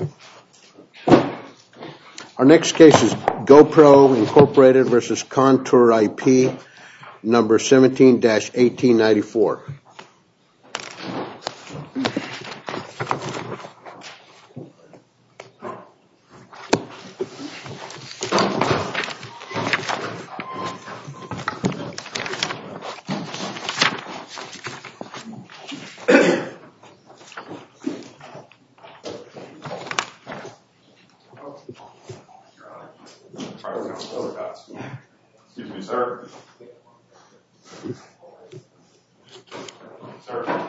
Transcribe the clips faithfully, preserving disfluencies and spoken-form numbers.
Our next case is GoPro Incorporated versus Contour I P, number seventeen dash eighteen ninety-four. Excuse me, sir. Sir.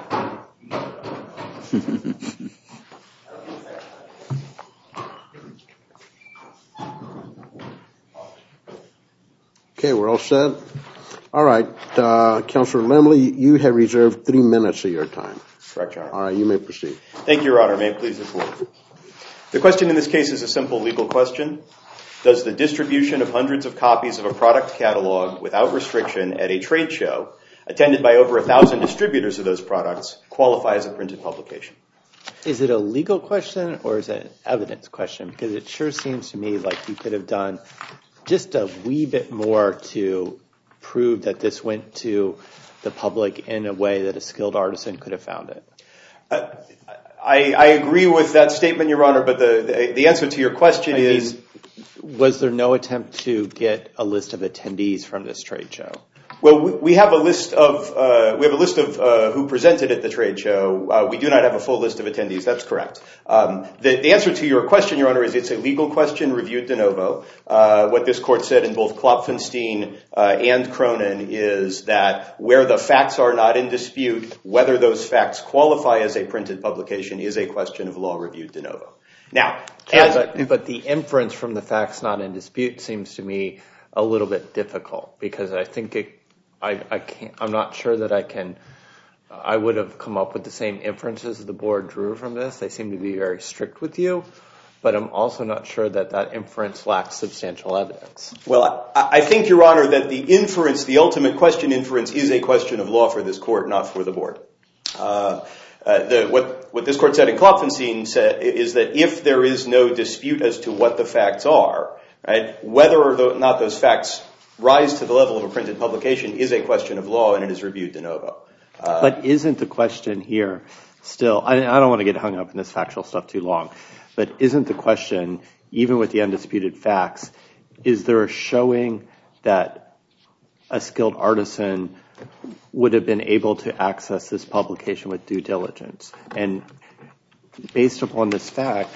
Okay, we're all set. All right, uh, Councilor Lemley, you have reserved three minutes of your time. Correct, Your Honor. All right, you may proceed. Thank you, Your Honor. May it please the Court. The question in this case is a simple legal question. Does the distribution of hundreds of copies of a product catalog without restriction at a trade show, attended by over a thousand distributors of those products, qualify as a printed publication? Is it a legal question or is it an evidence question? Because it sure seems to me like you could have done just a wee bit more to prove that this went to the public in a way that a skilled artisan could have found it. Uh, I, I agree with that statement, Your Honor, but the, the, the answer to your question I is... Mean, was there no attempt to get a list of attendees from this trade show? Well, we, we have a list of uh, we have a list of uh, who presented at the trade show. Uh, we do not have a full list of attendees. That's correct. Um, the, the answer to your question, Your Honor, is it's a legal question reviewed de novo. Uh, what this court said in both Klopfenstein uh, and Cronin is that where the facts are not in dispute, whether those facts qualify as a printed publication is a question of law reviewed de novo. Now, sure, as, but, but the inference from the facts not in dispute seems to me a little bit difficult because I think it, I, I can't, I'm not sure that I can, I would have come up with the same inferences the board drew from this. They seem to be very strict with you, but I'm also not sure that that inference lacks substantial evidence. Well, I, I think, Your Honor, that the inference, the ultimate question inference is a question of law for this court, not for the board. Uh, Uh, the, what, what this court said in Klopfenstein said is that if there is no dispute as to what the facts are, right, whether or not those facts rise to the level of a printed publication is a question of law and it is reviewed de novo. Uh, but isn't the question here still, I, I don't want to get hung up in this factual stuff too long, but isn't the question, even with the undisputed facts, is there a showing that a skilled artisan would have been able to access this publication with due diligence? And based upon this fact,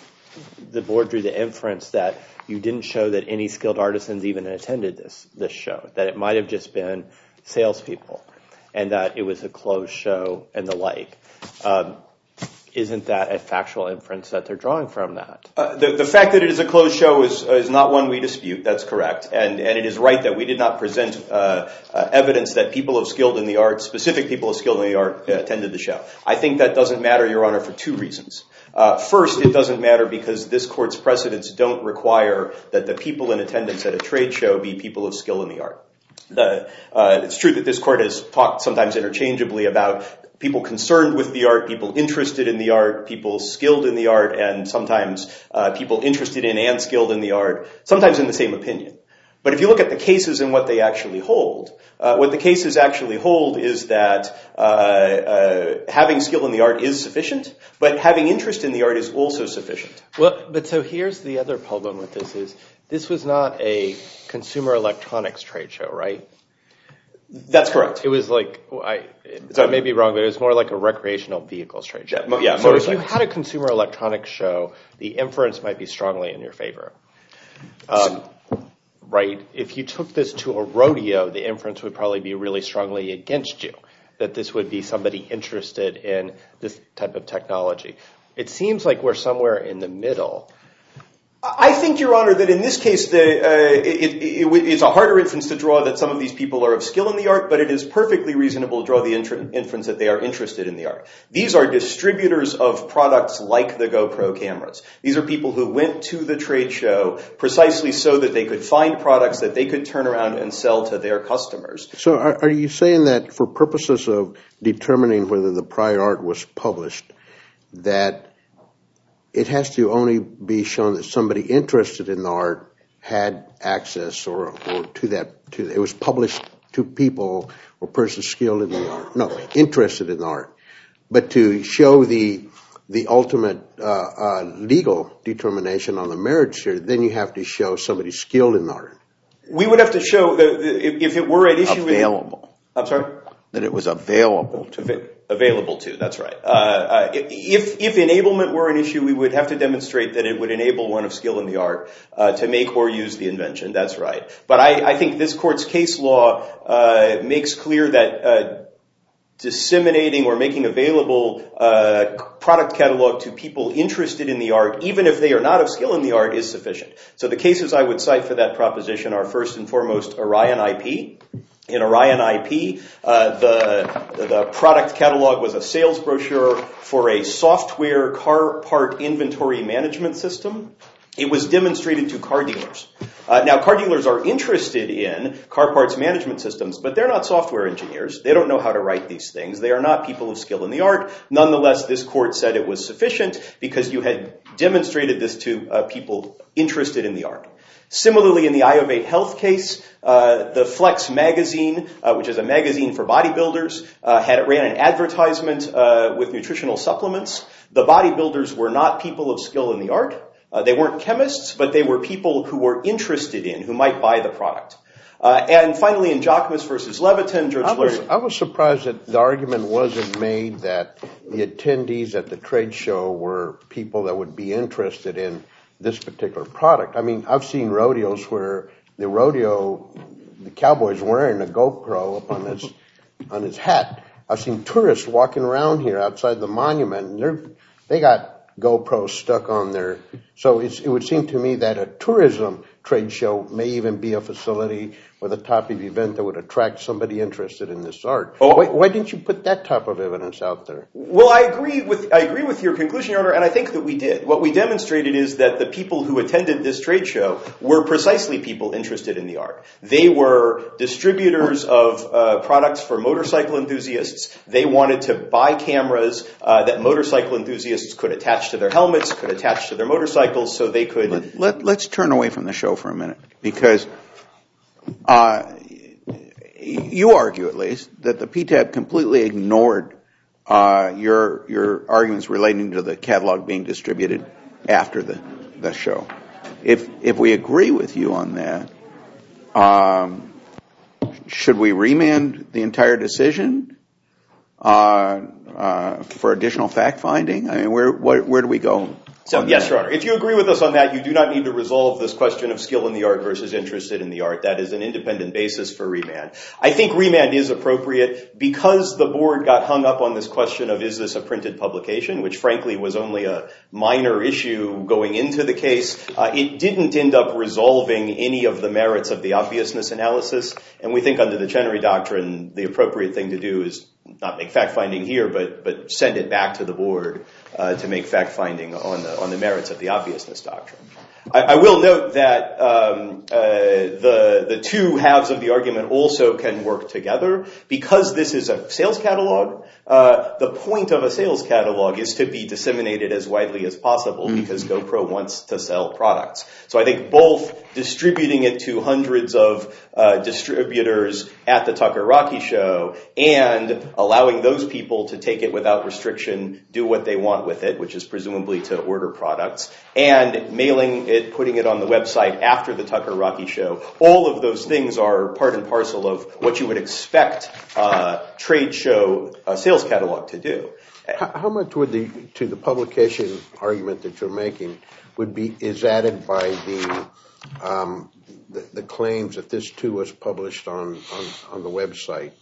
the board drew the inference that you didn't show that any skilled artisans even attended this, this show, that it might have just been salespeople, and that it was a closed show and the like. Um, isn't that a factual inference that they're drawing from that? Uh, the, the fact that it is a closed show is, uh, is not one we dispute. That's correct. And, and it is right that we did not present uh, uh, evidence that people of skilled in the art, specific people of skilled in the art, uh, attended the show. I think that doesn't matter, Your Honor, for two reasons. Uh, first, it doesn't matter because this court's precedents don't require that the people in attendance at a trade show be people of skill in the art. The, uh, it's true that this court has talked sometimes interchangeably about people concerned with the art, people interested in the art, people skilled in the art, and sometimes uh, people interested in and skilled in the art, sometimes in the same opinion. But if you look at the cases and what they actually hold, uh, what the cases actually hold is that uh, uh, having skill in the art is sufficient, but having interest in the art is also sufficient. Well, but so here's the other problem with this is this was not a consumer electronics trade show, right? That's correct. It was like, I, I may be wrong, but it was more like a recreational vehicles trade show. Yeah, yeah, so if you had a consumer electronics show, the inference might be strongly in your favor. Um, right? If you took this to a rodeo, the inference would probably be really strongly against you, that this would be somebody interested in this type of technology. It seems like we're somewhere in the middle. I think, Your Honor, that in this case, the, uh, it, it, it, it's a harder inference to draw that some of these people are of skill in the art, but it is perfectly reasonable to draw the intr- inference that they are interested in the art. These are distributors of products like the GoPro cameras. These are people who went to the trade show precisely so that they could find products that they could turn around and sell to their customers. So are, are you saying that for purposes of determining whether the prior art was published, that it has to only be shown that somebody interested in the art had access or, or to that, to, it was published to people or persons skilled in the art, no, interested in the art. But to show the the ultimate uh, uh, legal determination on the merits here, then you have to show somebody skilled in the art. We would have to show that if, if it were an issue available. In, I'm sorry? That it was available to. Av- available to, that's right. Uh, uh, if, if enablement were an issue, we would have to demonstrate that it would enable one of skill in the art uh, to make or use the invention, that's right. But I, I think this court's case law uh, makes clear that uh, disseminating or making available uh, product catalog to people interested in the art, even if they are not of skill in the art, is sufficient. So the cases I would cite for that proposition are first and foremost Orion I P. In Orion I P, uh, the, the product catalog was a sales brochure for a software car part inventory management system. It was demonstrated to car dealers. Uh, now, car dealers are interested in car parts management systems, but they're not software engineers. They don't know how to write these things. They are not people of skill in the art. Nonetheless, this court said it was sufficient because you had demonstrated this to uh, people interested in the art. Similarly, in the Iovate Health case, uh, the Flex magazine, uh, which is a magazine for bodybuilders, uh, had ran an advertisement uh, with nutritional supplements. The bodybuilders were not people of skill in the art. Uh, they weren't chemists, but they were people who were interested in, who might buy the product. Uh, and finally, in Jacquemus versus Leviton, Judge I was, Lurie. I was surprised that the argument wasn't made that the attendees at the trade show were people that would be interested in this particular product. I mean, I've seen rodeos where the rodeo, the cowboy's wearing a GoPro up on his on his hat. I've seen tourists walking around here outside the monument, and they're they got GoPros stuck on their. So it's, it would seem to me that a tourism trade show may even be a facility or the type of event that would attract somebody interested in this art. Oh. Why, why didn't you put that type of evidence out there? Well, I agree with I agree with your conclusion, Your Honor, and I think that we did. What we demonstrated is that the people who attended this trade show were precisely people interested in the art. They were distributors of uh, products for motorcycle enthusiasts. They wanted to buy cameras uh, that motorcycle enthusiasts could attach to their helmets, could attach to their motorcycles, so they could. Let, let, let's turn away from the show for a minute, because uh, you argue, at least, that the P T A B completely ignored uh, your your arguments relating to the catalog being distributed after the, the show. If if we agree with you on that, um, should we remand the entire decision uh, uh, for additional fact finding? I mean, where where, where do we go? So, yes, Your Honor. If you agree with us on that, you do not need to resolve this question of skill in the art versus interested in the art. That is an independent basis for remand. I think remand is appropriate because the board got hung up on this question of is this a printed publication, which frankly was only a minor issue going into the case. Uh, it didn't end up resolving any of the merits of the obviousness analysis, and we think under the Chenery Doctrine, the appropriate thing to do is not make fact-finding here, but but send it back to the board uh, to make fact-finding on the on the merits of the obviousness doctrine. I, I will note that um, uh, the the two halves of the argument also can work together. Because this is a sales catalog, uh, the point of a sales catalog is to be disseminated as widely as possible mm-hmm. because GoPro wants to sell products. So I think both distributing it to hundreds of uh, distributors at the Tucker-Rocky show and allowing those people to take it without restriction, do what they want with it, which is presumably to order products, and mailing it, putting it on the website after the Tucker-Rocky show. All of those things are part and parcel of what you would expect uh, trade show uh, sales catalog to do. How, how much would the to the publication argument that you're making would be is added by the um, the, the claims that this too was published on on, on the website?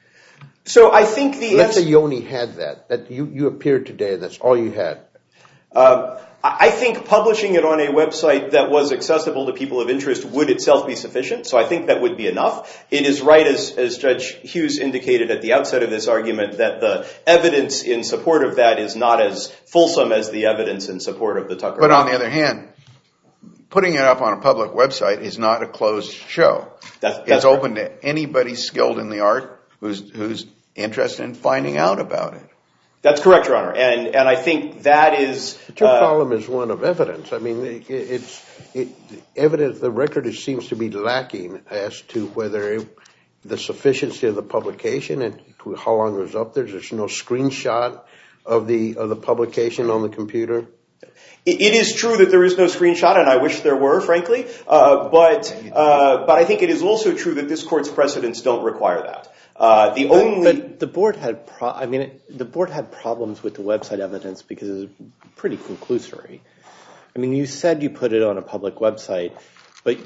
So I think the let's answer, say you only had that that you you appeared today. That's all you had. Um, I think publishing it on a website that was accessible to people of interest would itself be sufficient, so I think that would be enough. It is right, as, as Judge Hughes indicated at the outset of this argument, that the evidence in support of that is not as fulsome as the evidence in support of the Tucker. But on the other hand, putting it up on a public website is not a closed show. That's, that's it's right. open to anybody skilled in the art who's who's interested in finding out about it. That's correct, Your Honor. And and I think that is... But your uh, problem is one of evidence. I mean, it, it's it, evidence, the record is, seems to be lacking as to whether it, the sufficiency of the publication and how long it was up there. There's no screenshot of the of the publication on the computer. It, it is true that there is no screenshot, and I wish there were, frankly. Uh, but uh, but I think it is also true that this court's precedents don't require that. Uh, the only but the board had pro- I mean it, the board had problems with the website evidence because it was pretty conclusory. I mean, you said you put it on a public website, but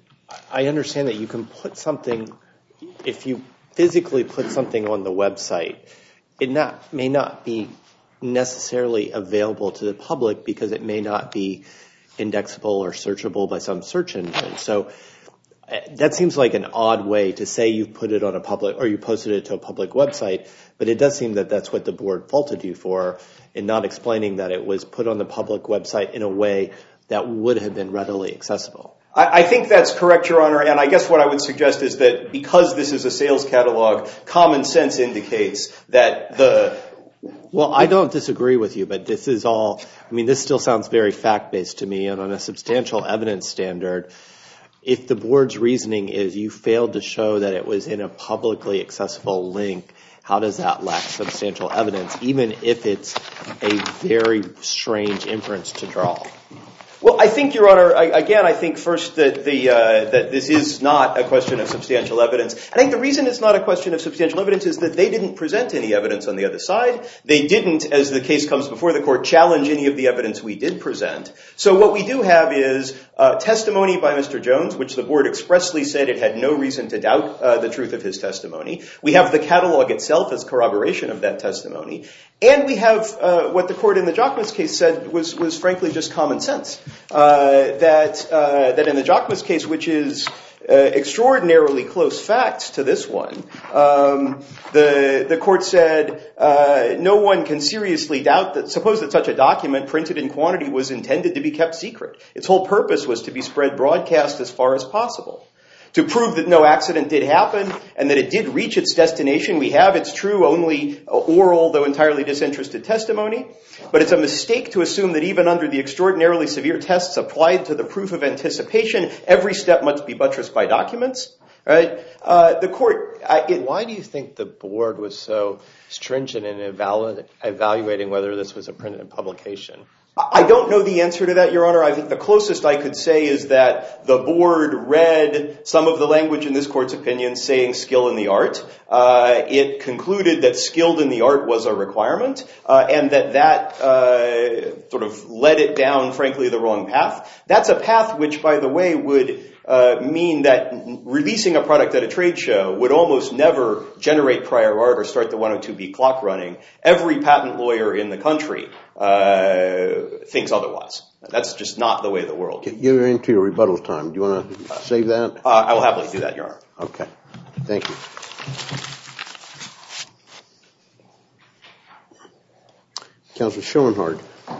I understand that you can put something, if you physically put something on the website, it not may not be necessarily available to the public because it may not be indexable or searchable by some search engine. So that seems like an odd way to say you put it on a public, or you posted it to a public website, but it does seem that that's what the board faulted you for in not explaining that it was put on the public website in a way that would have been readily accessible. I, I think that's correct, Your Honor, and I guess what I would suggest is that because this is a sales catalog, common sense indicates that the... Well, I don't disagree with you, but this is all, I mean, this still sounds very fact-based to me, and on a substantial evidence standard, if the board's reasoning is you failed to show that it was in a publicly accessible link, how does that lack substantial evidence, even if it's a very strange inference to draw? Well, I think, Your Honor, I, again, I think first that the uh, that this is not a question of substantial evidence. I think the reason it's not a question of substantial evidence is that they didn't present any evidence on the other side. They didn't, as the case comes before the court, challenge any of the evidence we did present. So what we do have is uh, testimony by Mister Jones, which the board expressly said it had no reason to doubt uh, the truth of his testimony. We have the catalog itself as corroboration of that testimony. And we have uh, what the court in the Jacquemus case said was, was frankly just common sense. Uh, that uh, that in the Jacquemus case, which is uh, extraordinarily close facts to this one, um, the the court said uh, no one can seriously doubt that. Suppose that such a document printed in quantity was intended to be kept secret. Its whole purpose was to be spread broadcast as far as possible. To prove that no accident did happen and that it did reach its destination, we have, it's true, only oral, though entirely disinterested testimony. But it's a mistake to assume that even under the extraordinarily severe tests applied to the proof of anticipation, every step must be buttressed by documents. Right? Uh, the court... I, it, Why do you think the board was so stringent in evalu- evaluating whether this was a printed publication? I don't know the answer to that, Your Honor. I think the closest I could say is that the board read some of the language in this court's opinion saying skill in the art. Uh, it concluded that skilled in the art was a requirement, uh, and that that uh, sort of led it down, frankly, the wrong path. That's a path which, by the way, would uh, mean that releasing a product at a trade show would almost never generate prior art or start the one oh two B clock running. Every patent lawyer in the country uh, thinks otherwise. That's just not the way of the world. You're into your rebuttal time. Do you want to save that? Uh, I will happily do that, Your Honor. Okay. Thank you. Counsel Schoenhardt.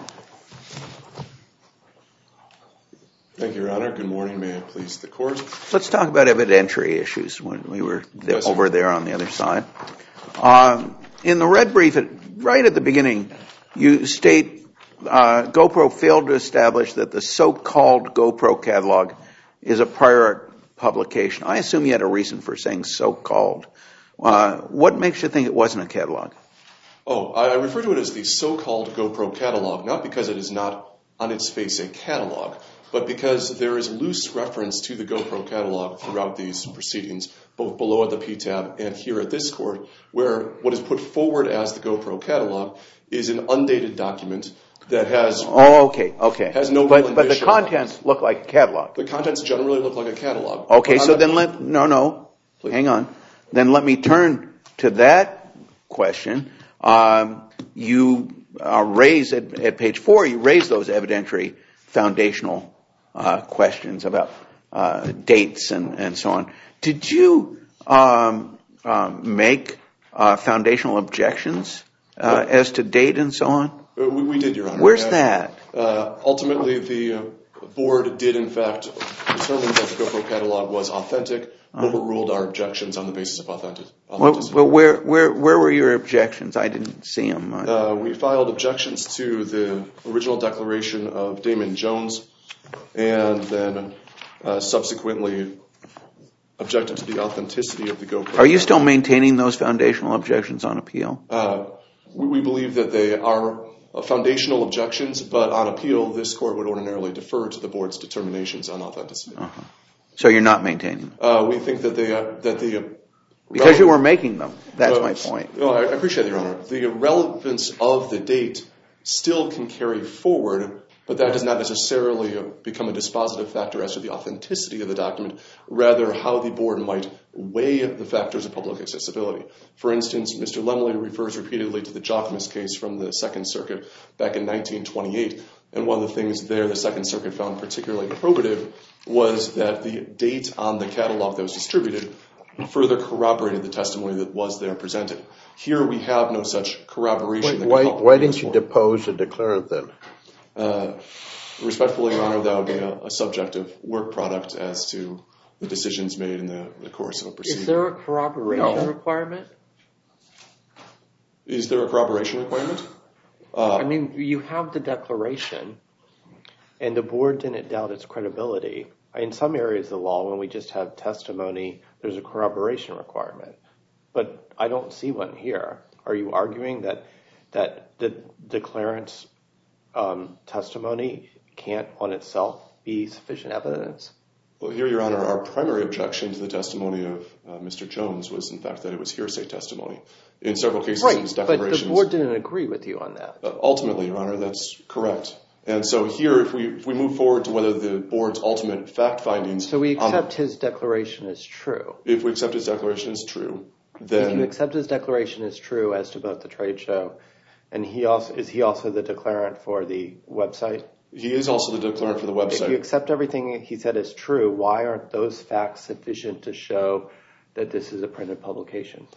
Thank you, Your Honor. Good morning. May it please the court. Let's talk about evidentiary issues when we were th- Yes, over there on the other side. Um, in the red brief, at, right at the beginning, you state uh, GoPro failed to establish that the so-called GoPro catalog is a prior art publication. I assume you had a reason for saying so-called. Uh, what makes you think it wasn't a catalog? Oh, I refer to it as the so-called GoPro catalog, not because it is not on its face a catalog, but because there is loose reference to the GoPro catalog throughout these proceedings, both below at the P TAB and here at this court, where what is put forward as the GoPro catalog is an undated document that has oh, okay, okay. has no but, real but the indicia. contents look like a catalog. The contents generally look like a catalog. Okay, But so I'm then not- let no no Please. hang on. Then let me turn to that question. Um, you uh, raise at, at page four. You raise those evidentiary foundational uh, questions about uh, dates and, and so on. Did you um, um, make uh, foundational objections uh, as to date and so on? Uh, We, we did, Your Honor. Where's And that? Uh, ultimately, the uh, board did, in fact, determine that the GoPro catalog was authentic, uh-huh. overruled our objections on the basis of authentic, authenticity. Well, well where, where, where were your objections? I didn't see them. Uh, we filed objections to the original declaration of Damon Jones, and then uh, subsequently objected to the authenticity of the GoPro. Are you still maintaining those foundational objections on appeal? Uh, we, we believe that they are uh, foundational objections, but on appeal, this court would ordinarily defer to the board's determinations on authenticity. Uh-huh. So you're not maintaining them? Uh, we think that they uh, that the uh, because you were making them. That's uh, my point. No, I appreciate it, Your Honor. The relevance of the date still can carry forward, but that does not necessarily become a dispositive factor as to the authenticity of the document, rather how the board might weigh the factors of public accessibility. For instance, Mister Lemley refers repeatedly to the Jockemus case from the Second Circuit back in nineteen twenty-eight, and one of the things there the Second Circuit found particularly probative was that the date on the catalog that was distributed further corroborated the testimony that was there presented. Here we have no such corroboration. Why, why, why didn't you depose the declarant then? Uh, respectfully, Your Honor, that would be a, a subjective work product as to the decisions made in the, the course of a proceeding. Is there a corroboration no. requirement? Is there a corroboration requirement? Uh, I mean, you have the declaration, and the board didn't doubt its credibility. In some areas of the law, when we just have testimony, there's a corroboration requirement. But I don't see one here. Are you arguing that that the declarant's um, testimony can't on itself be sufficient evidence? Well, here, Your Honor, our primary objection to the testimony of uh, Mister Jones was, in fact, that it was hearsay testimony. In several cases, right, in his declarations... but the board didn't agree with you on that. Uh, ultimately, Your Honor, that's correct. And so here, if we if we move forward to whether the board's ultimate fact findings... So we accept his declaration as true. If we accept his declaration as true, then... If you accept his declaration as true as to both the trade show, and he also is he also the declarant for the website? He is also the declarant for the website. If you accept everything he said as true, why aren't those facts sufficient to show that this is a printed publication?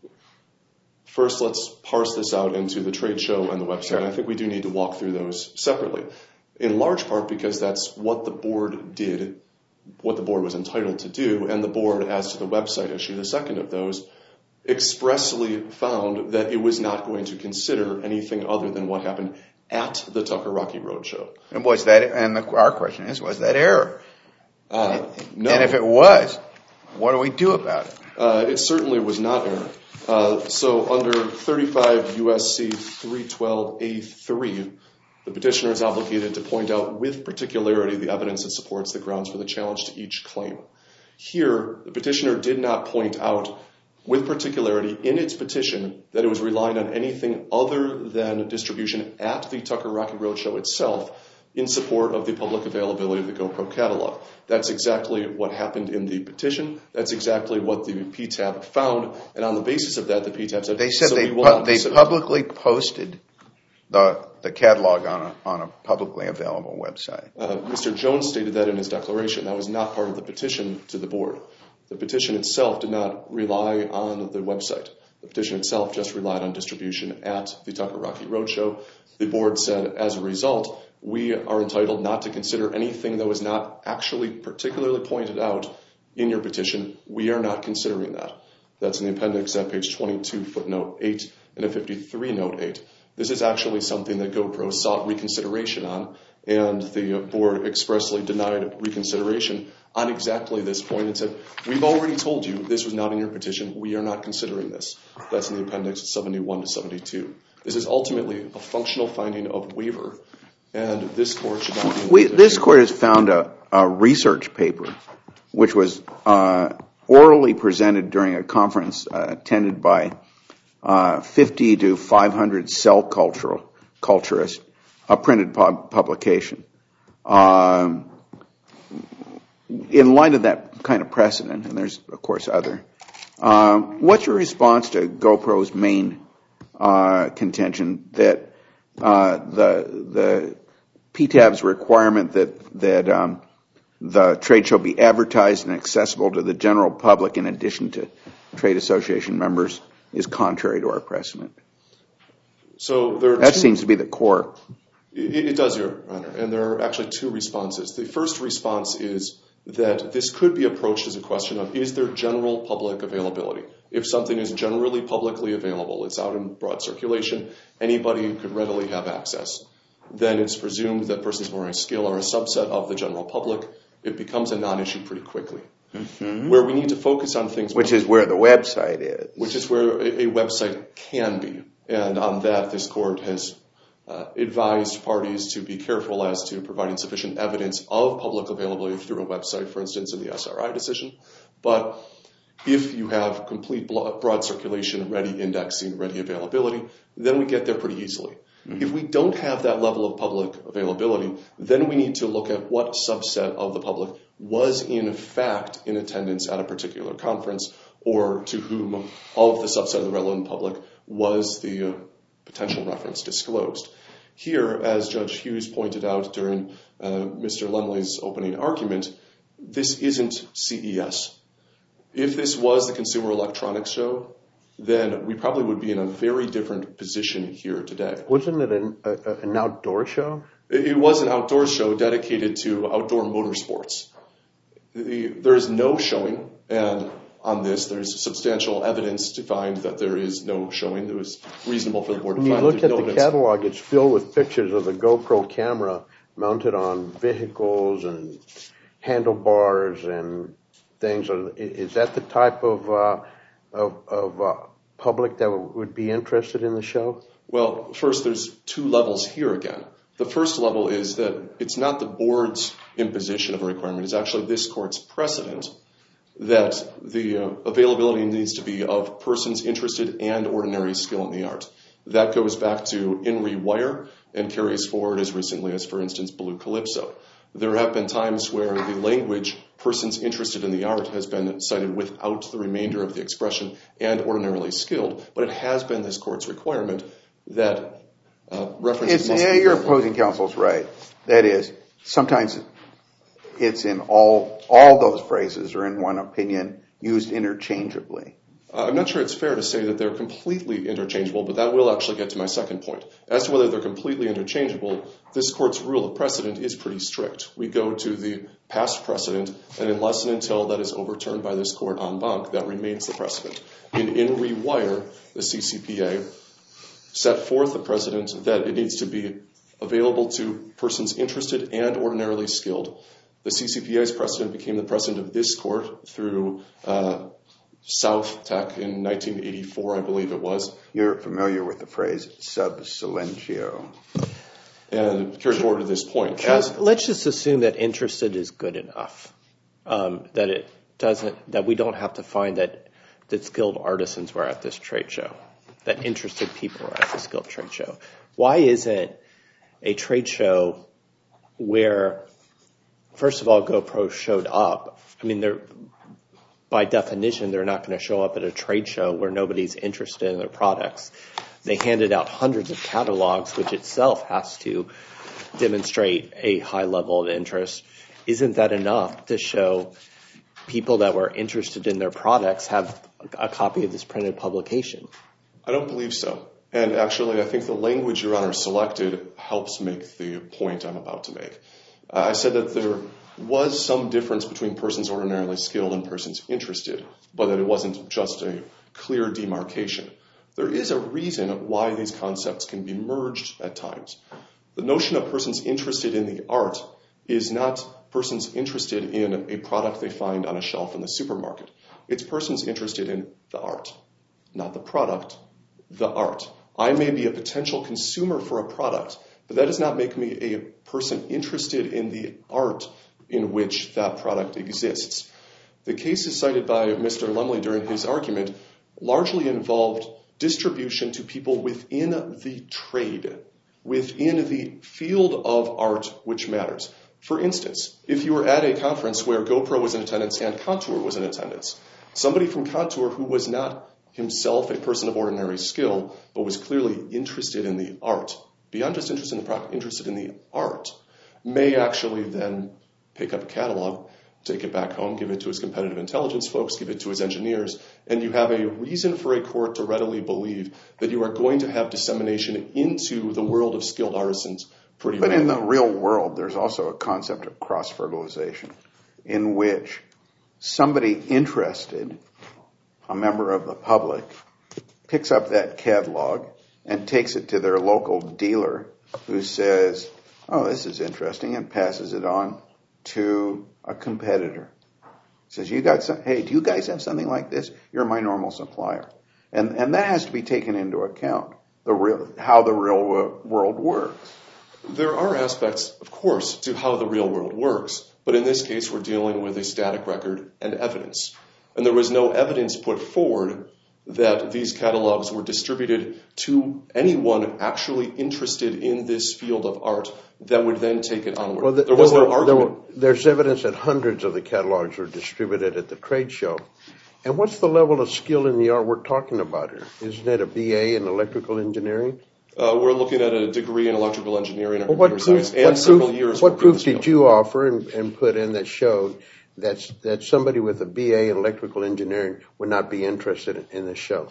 First, let's parse this out into the trade show and the website. Sure. And I think we do need to walk through those separately, in large part because that's what the board did, what the board was entitled to do, and the board, as to the website issue, the second of those, expressly found that it was not going to consider anything other than what happened at the Tucker-Rocky Roadshow. And was that? And the, our question is, was that error? Uh, no. And if it was, what do we do about it? Uh, it certainly was not error. Uh, so under thirty-five U S C three twelve A three, the petitioner is obligated to point out with particularity the evidence that supports the grounds for the challenge to each claim. Here, the petitioner did not point out with particularity in its petition that it was relying on anything other than distribution at the Tucker-Rocky Roadshow itself in support of the public availability of the GoPro catalog. That's exactly what happened in the petition. That's exactly what the P T A B found. And on the basis of that, the P T A B said, they said so they, we will pu- not they consider publicly posted the the catalog on a, on a publicly available website. Uh, Mister Jones stated that in his declaration. That was not part of the petition to the board. The petition itself did not rely on the website. The petition itself just relied on distribution at the Tucker-Rocky Roadshow. The board said, as a result, we are entitled not to consider anything that was not actually particularly pointed out in your petition. We are not considering that. That's in the appendix at page twenty-two, footnote eight, and at fifty-three, note eight. This is actually something that GoPro sought reconsideration on, and the board expressly denied reconsideration on exactly this point and said, we've already told you this was not in your petition. We are not considering this. That's in the appendix seventy-one to seventy-two. This is ultimately a functional finding of waiver, and this court should not be in we, This court has found a, a research paper which was uh, orally presented during a conference uh, attended by uh, fifty to five hundred cell cultural, culturists, a printed pub- publication. Um, in light of that kind of precedent, and there's, of course, other, um, what's your response to GoPro's main uh, contention that uh, the the P T A B's requirement that that um, the trade show be advertised and accessible to the general public in addition to trade association members is contrary to our precedent? So there are that two, seems to be the core It, it does, Your Honor, and there are actually two responses. The first response is that this could be approached as a question of, is there general public availability? If something is generally publicly available, it's out in broad circulation, anybody could readily have access, then it's presumed that persons of ordinary skill are a subset of the general public. It becomes a non-issue pretty quickly. Mm-hmm. Where we need to focus on things... Which is where the website is. Which is where a, a website can be. And on that, this court has uh, advised parties to be careful as to providing sufficient evidence of public availability through a website, for instance, in the S R I decision. But if you have complete broad circulation, ready indexing, ready availability, then we get there pretty easily. Mm-hmm. If we don't have that level of public availability, then we need to look at what subset of the public was in fact in attendance at a particular conference, or to whom of the subset of the relevant public was the uh, potential reference disclosed. Here, as Judge Hughes pointed out during uh, Mister Lemley's opening argument, this isn't C E S. If this was the Consumer Electronics Show, then we probably would be in a very different position here today. Wasn't it an, a, an outdoor show? It, it was an outdoor show dedicated to outdoor motorsports. The, there is no showing, and on this there's substantial evidence to find that there is no showing. It was reasonable for the board to when find. When you look at no the evidence. catalog, it's filled with pictures of the GoPro camera mounted on vehicles and handlebars and things. Is that the type of uh, of, of uh, public that would be interested in the show? Well, first, there's two levels here again. The first level is that it's not the board's imposition of a requirement. It's actually this court's precedent that the uh, availability needs to be of persons interested and ordinary skill in the art. That goes back to Inri Wire and carries forward as recently as, for instance, Blue Calypso. There have been times where the language persons interested in the art has been cited without the remainder of the expression and ordinarily skilled, but it has been this court's requirement that uh, references it's, must yeah, be your available. opposing counsel's right. That is, sometimes it's in all, all those phrases are in one opinion used interchangeably. Uh, I'm not sure it's fair to say that they're completely interchangeable, but that will actually get to my second point. As to whether they're completely interchangeable, this court's rule of precedent is pretty strict. We go to the past precedent, and unless and until that is overturned by this court en banc, that remains the precedent. In Inri Wire, the C C P A set forth the precedent that it needs to be available to persons interested and ordinarily skilled. The C C P A's precedent became the precedent of this court through uh, South Tech in nineteen eighty-four, I believe it was. You're familiar with the phrase sub silentio. And carried forward to this point. As, let's just assume that interested is good enough, um, that it doesn't, that we don't have to find that that skilled artisans were at this trade show, that interested people were at the skilled trade show. Why isn't a trade show where, first of all, GoPro showed up? I mean, they're by definition, they're not going to show up at a trade show where nobody's interested in their products. They handed out hundreds of catalogs, which itself has to demonstrate a high level of interest. Isn't that enough to show people that were interested in their products have a copy of this printed publication? I don't believe so. And actually, I think the language Your Honor selected helps make the point I'm about to make. Uh, I said that there was some difference between persons ordinarily skilled and persons interested, but that it wasn't just a clear demarcation. There is a reason why these concepts can be merged at times. The notion of persons interested in the art is not persons interested in a product they find on a shelf in the supermarket. It's persons interested in the art, not the product, the art. I may be a potential consumer for a product, but that does not make me a person interested in the art in which that product exists. The cases cited by Mister Lumley during his argument largely involved distribution to people within the trade, within the field of art which matters. For instance, if you were at a conference where GoPro was in attendance and Contour was in attendance, somebody from Contour who was not himself a person of ordinary skill, but was clearly interested in the art, beyond just interested in the product, interested in the art, may actually then pick up a catalog, take it back home, give it to his competitive intelligence folks, give it to his engineers, and you have a reason for a court to readily believe that you are going to have dissemination into the world of skilled artisans pretty But real. in the real world, there's also a concept of cross-fertilization in which somebody interested, a member of the public, picks up that catalog and takes it to their local dealer who says, oh, this is interesting, and passes it on to a competitor. Says, you got some, hey, do you guys have something like this? You're my normal supplier. And and that has to be taken into account, the real, how the real wo- world works. There are aspects, of course, to how the real world works, but in this case we're dealing with a static record and evidence. And there was no evidence put forward that these catalogs were distributed to anyone actually interested in this field of art that would then take it onward. Well, the, there was there no were, argument. there were, there's evidence that hundreds of the catalogs were distributed at the trade show. And what's the level of skill in the art we're talking about here? Isn't it a B A in electrical engineering? Uh, we're looking at a degree in electrical engineering and Well, what computer proof, science and what several proof, years what working in proof this did field. you offer and, and put in that showed that, that somebody with a B A in electrical engineering would not be interested in, in this show?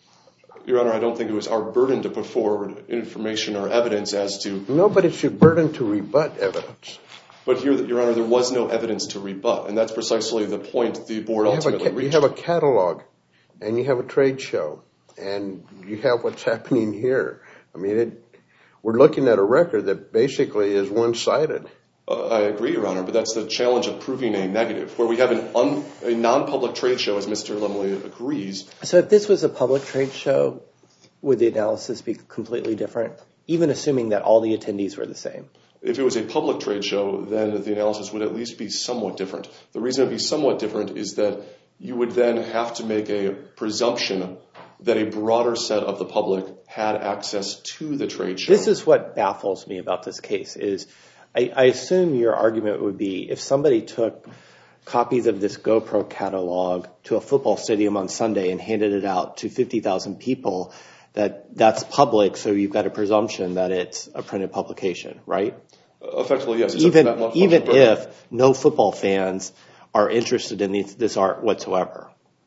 Your Honor, I don't think it was our burden to put forward information or evidence as to... No, but it's your burden to rebut evidence. But here, Your Honor, there was no evidence to rebut, and that's precisely the point the board You have, ultimately a, ca- you reached. have a catalog, and you have a trade show, and you have what's happening here. I mean, it, we're looking at a record that basically is one-sided. Uh, I agree, Your Honor, but that's the challenge of proving a negative, where we have an un, a non-public trade show, as Mister Lumley agrees. So if this was a public trade show, would the analysis be completely different, even assuming that all the attendees were the same? If it was a public trade show, then the analysis would at least be somewhat different. The reason it would be somewhat different is that you would then have to make a presumption that a broader set of the public had access to the trade show. This is what baffles me about this case, is I, I assume your argument would be if somebody took copies of this GoPro catalog to a football stadium on Sunday and handed it out to fifty thousand people, that that's public, so you've got a presumption that it's a printed publication, right? Uh, effectively, yes. It's Even, a, even if no football fans are interested in these, this art whatsoever.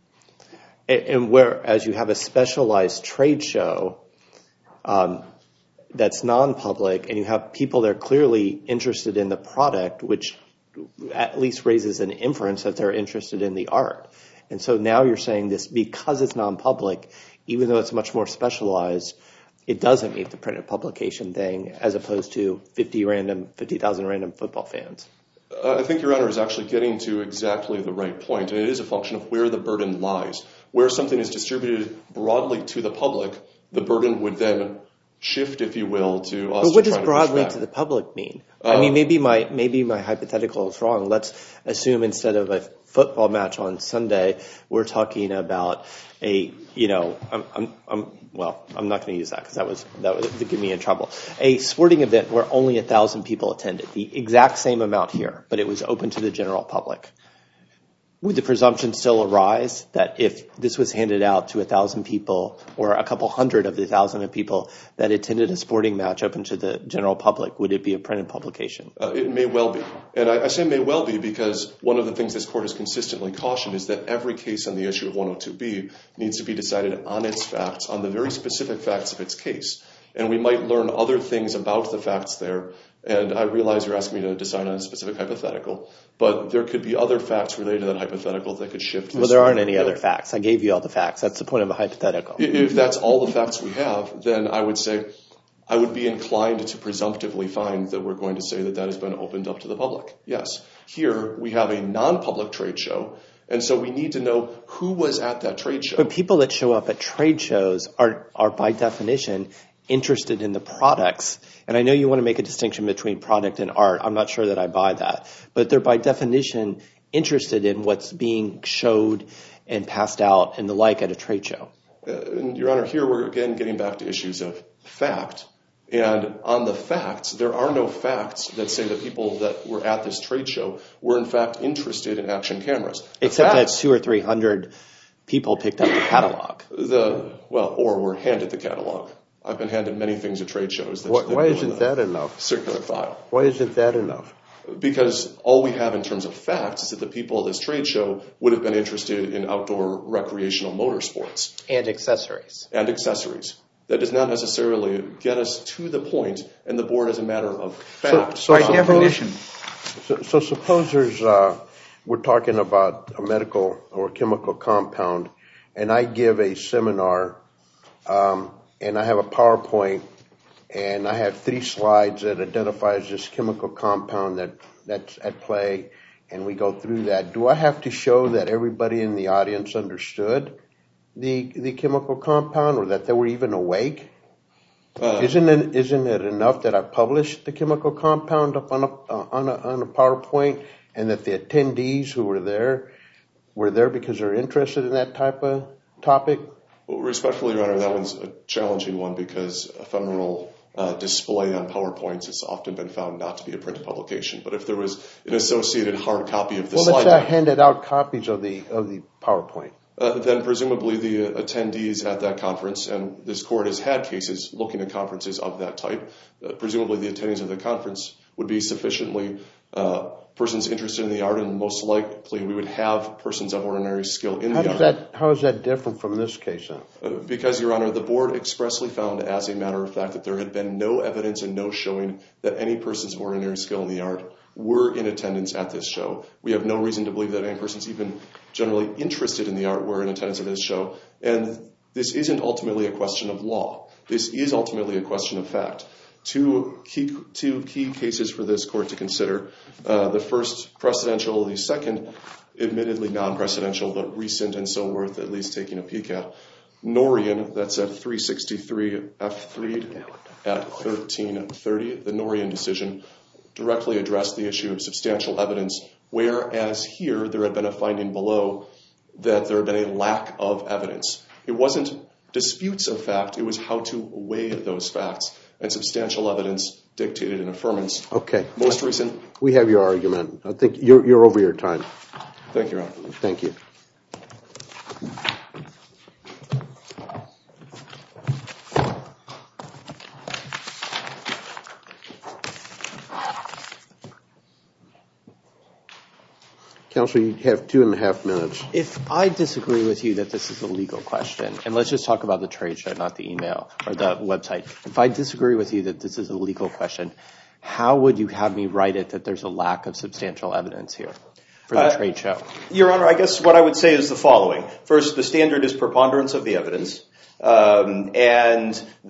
And, and whereas you have a specialized trade show um, that's non-public, and you have people that are clearly interested in the product, which at least raises an inference that they're interested in the art. And so now you're saying this, because it's non-public, even though it's much more specialized, it doesn't meet the printed publication thing, as opposed to fifty random, fifty thousand random football fans. Uh, I think Your Honor is actually getting to exactly the right point, and it is a function of where the burden lies. Where something is distributed broadly to the public, the burden would then shift, if you will, to us. But what to does try broadly to, to the public mean? Uh, I mean, maybe my maybe my hypothetical is wrong. Let's assume instead of a football match on Sunday, we're talking about a, you know, I'm, I'm, I'm well, I'm not going to use that because that was that would get me in trouble. A sporting event where only a thousand people attended, the exact same amount here, but it was open to the general public. Would the presumption still arise that if this was handed out to a thousand people or a couple hundred of the thousand of people that attended a sporting match open to the general public, would it be a printed publication? Uh, it may well be. And I, I say may well be because one of the things this Court has consistently cautioned is that every case on the issue of one oh two B needs to be decided on its facts, on the very specific facts of its case. And we might learn other things about the facts there. And I realize you're asking me to decide on a specific hypothetical, but there could be other facts related to that hypothetical that could shift this. Well, there aren't any other facts. I gave you all the facts. That's the point of a hypothetical. If that's all the facts we have, then I would say I would be inclined to presumptively find that we're going to say that that has been opened up to the public. Yes. Here we have a non-public trade show, and so we need to know who was at that trade show. But people that show up at trade shows are, are by definition interested in the products. And I know you want to make a distinction between product and art. I'm not sure that I buy that. But they're by definition interested in what's being showed and passed out and the like at a trade show. Uh, and Your Honor, here we're again getting back to issues of fact. And on the facts, there are no facts that say that people that were at this trade show were in fact interested in action cameras. The Except facts, that two or three hundred people picked up the catalog. The, well, or were handed the catalog. I've been handed many things at trade shows. That, Why, that why go isn't in the that enough? Circular file. Why isn't that enough? Because all we have in terms of facts is that the people at this trade show would have been interested in outdoor recreational motorsports. And accessories. And accessories. that does not necessarily get us to the point, and the board, as a matter of fact, so, so by definition. So, so suppose there's, uh, we're talking about a medical or chemical compound, and I give a seminar, um, and I have a PowerPoint, and I have three slides that identifies this chemical compound that, that's at play, and we go through that. Do I have to show that everybody in the audience understood the the chemical compound, or that they were even awake? Uh, isn't it isn't it enough that I published the chemical compound up on a uh, on a on a PowerPoint, and that the attendees who were there were there because they're interested in that type of topic? Well, respectfully, Your Honor, that one's a challenging one because ephemeral uh, display on PowerPoints has often been found not to be a printed publication. But if there was an associated hard copy of the well, slide let's deck, say I handed out copies of the of the PowerPoint. Uh, then presumably the uh, attendees at that conference, and this court has had cases looking at conferences of that type, uh, presumably the attendees of the conference would be sufficiently uh, persons interested in the art, and most likely we would have persons of ordinary skill in how the does art. That, how is that different from this case then? Uh, because, Your Honor, the board expressly found, as a matter of fact, that there had been no evidence and no showing that any persons of ordinary skill in the art were in attendance at this show. We have no reason to believe that any persons even generally interested in the art were in attendance at this show. And this isn't ultimately a question of law. This is ultimately a question of fact. Two key, two key cases for this court to consider. Uh, the first, precedential. The second, admittedly non-precedential, but recent and so worth at least taking a peek at. Norian, that's at three sixty-three F three at thirteen thirty. The Norian decision directly addressed the issue of substantial evidence, whereas here there had been a finding below that there had been a lack of evidence. It wasn't disputes of fact, it was how to weigh those facts, and substantial evidence dictated an affirmance. Okay. Most recent. We have your argument. I think you're, you're over your time. Thank you, Your Honor. Thank you. Counsel, you have two and a half minutes. If I disagree with you that this is a legal question, and let's just talk about the trade show, not the email or the website. If I disagree with you that this is a legal question, how would you have me write it that there's a lack of substantial evidence here for the uh, trade show? Your Honor, I guess what I would say is the following. First, the standard is preponderance of the evidence. Um, and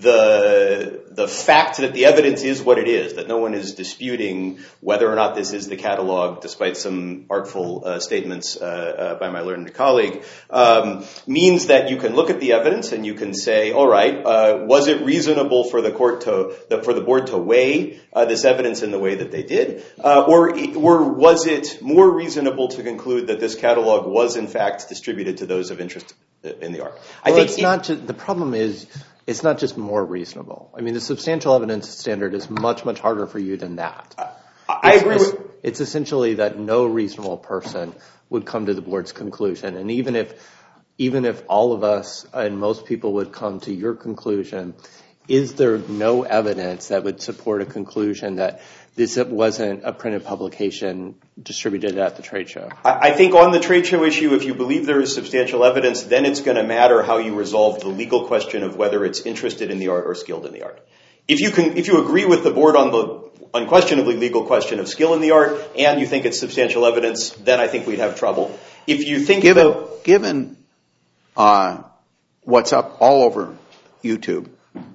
the the fact that the evidence is what it is, that no one is disputing whether or not this is the catalog, despite some artful uh, statements uh, uh, by my learned colleague, um, means that you can look at the evidence and you can say, all right, uh, was it reasonable for the court to, the, for the board to weigh uh, this evidence in the way that they did, uh, or or was it more reasonable to conclude that this catalog was in fact distributed to those of interest in the art? I well, think it's it, not just, the problem is it's not just more reasonable. I mean, the substantial evidence standard is much, much harder for you than that. I, I it's, agree it's, with... It's essentially that no reasonable person would come to the board's conclusion. And even if, even if all of us and most people would come to your conclusion, is there no evidence that would support a conclusion that this wasn't a printed publication distributed at the trade show? I think on the trade show issue, if you believe there is substantial evidence, then it's going to matter how you resolve the legal question of whether it's interested in the art or skilled in the art. If you can, if you agree with the board on the unquestionably legal question of skill in the art and you think it's substantial evidence, then I think we'd have trouble. If you think given, that... Given uh, what's up all over YouTube,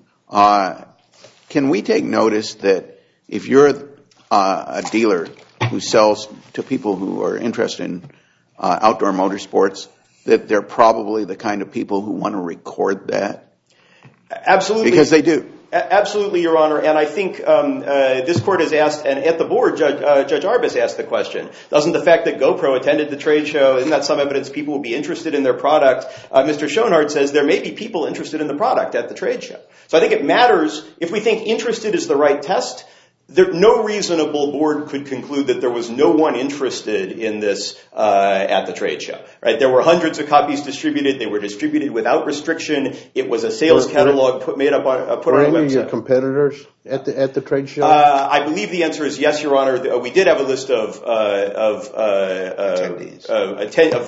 uh, can we take notice that if you're uh, a dealer who sells to people who are interested in uh, outdoor motorsports, that they're probably the kind of people who want to record that? Absolutely. Because they do. Absolutely, Your Honor. And I think um, uh, this court has asked, and at the board, Judge, uh, Judge Arbus asked the question, doesn't the fact that GoPro attended the trade show, isn't that some evidence people will be interested in their product? Uh, Mister Schoenhardt says there may be people interested in the product at the trade show. So I think it matters, if we think interested is the right test, there, no reasonable board could conclude that there was no one interested in this uh, at the trade show. Right? There were hundreds of copies distributed. They were distributed without restriction. It was a sales were, catalog put, made up on uh, put were on a website. Were any of your competitors at the at the trade show? Uh, I believe the answer is yes, Your Honor. We did have a list of uh, of uh, uh, attendees. Uh, atten- of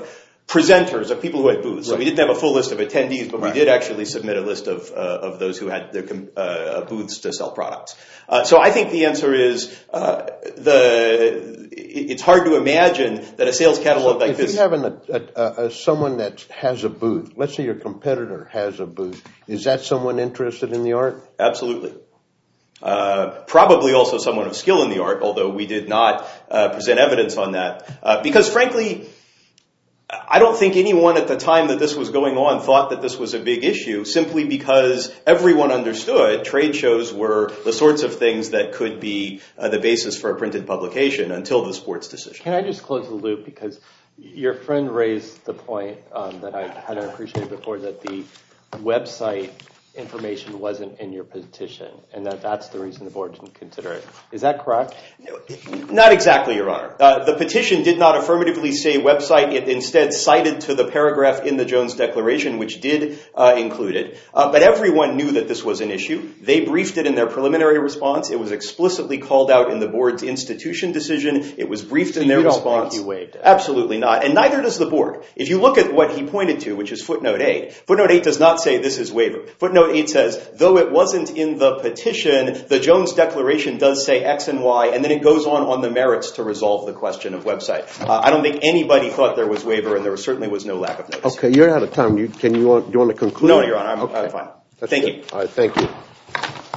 presenters, of people who had booths. So Right. we didn't have a full list of attendees, but Right. we did actually submit a list of uh, of those who had their uh, booths to sell products. Uh, so I think the answer is uh, the. It's hard to imagine that a sales catalog So like if this. you have an, a, a, a, someone that has a booth, let's say your competitor has a booth, is that someone interested in the art? Absolutely. Uh, probably also someone of skill in the art, although we did not uh, present evidence on that. Uh, because frankly, I don't think anyone at the time that this was going on thought that this was a big issue, simply because everyone understood trade shows were the sorts of things that could be uh, the basis for a printed publication until the sports decision. Can I just close the loop? Because your friend raised the point um, that I hadn't appreciated before, that the website information wasn't in your petition, and that that's the reason the board didn't consider it. Is that correct? Not exactly, Your Honor. Uh, the petition did not affirmatively say website. It instead cited to the paragraph in the Jones Declaration, which did uh, include it. Uh, but everyone knew that this was an issue. They briefed it in their preliminary response. It was explicitly called out in the board's institution decision. It was briefed So in their you don't response. think you waived it? Absolutely not. And neither does the board. If you look at what he pointed to, which is footnote eight, footnote eight does not say this is waiver. Footnote eight says, though it wasn't in the petition, the Jones Declaration does say X and Y, and then it goes on on the merits to resolve the question of website. Uh, I don't think anybody thought there was waiver, and there certainly was no lack of notice. Okay, you're out of time. You, can you want, do you want to conclude? No, Your Honor, I'm, Okay. I'm fine. That's Thank good. you. All right, thank you.